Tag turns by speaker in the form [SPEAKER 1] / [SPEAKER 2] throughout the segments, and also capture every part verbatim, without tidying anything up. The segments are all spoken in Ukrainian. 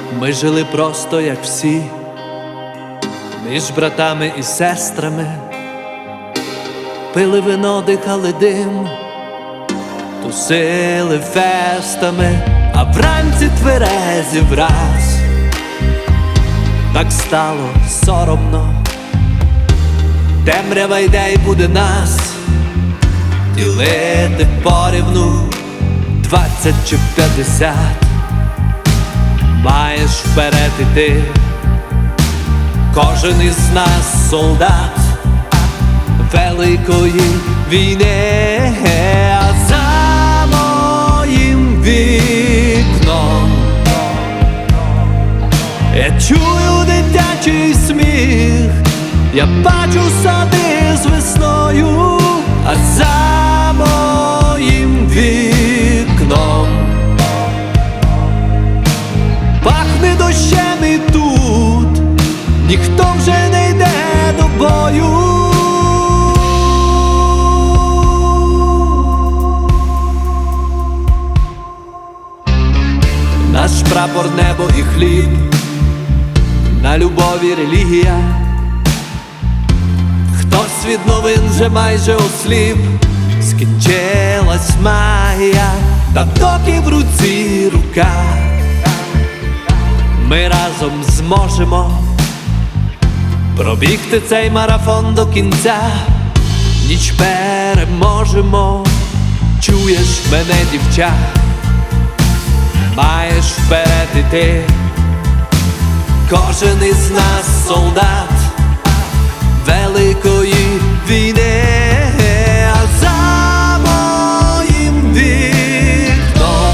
[SPEAKER 1] Ми жили просто, як всі, між братами і сестрами, пили вино, дихали дим, тусили фестами, а вранці тверезі враз. Так стало соромно, темрява йде й буде нас ділити порівну, двадцять чи п'ятдесят. Маєш вперед іти, кожен із нас солдат великої війни. А за моїм вікном я чую дитячий сміх, я бачу сади з весною. А за моїм вікном пахне дощем, і тут ніхто вже не йде до бою. Наш прапор, небо і хліб, на любові релігія. Хтось від новин вже майже осліп, скінчилась магія, та доки в руці рука, ми разом зможемо пробігти цей марафон до кінця. Ніч переможемо, чуєш мене, дівча? Маєш вперед іти, кожен із нас солдат великої війни. А за моїм вікном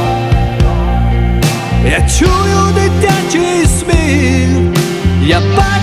[SPEAKER 1] я чую дитячий сміх, я бачу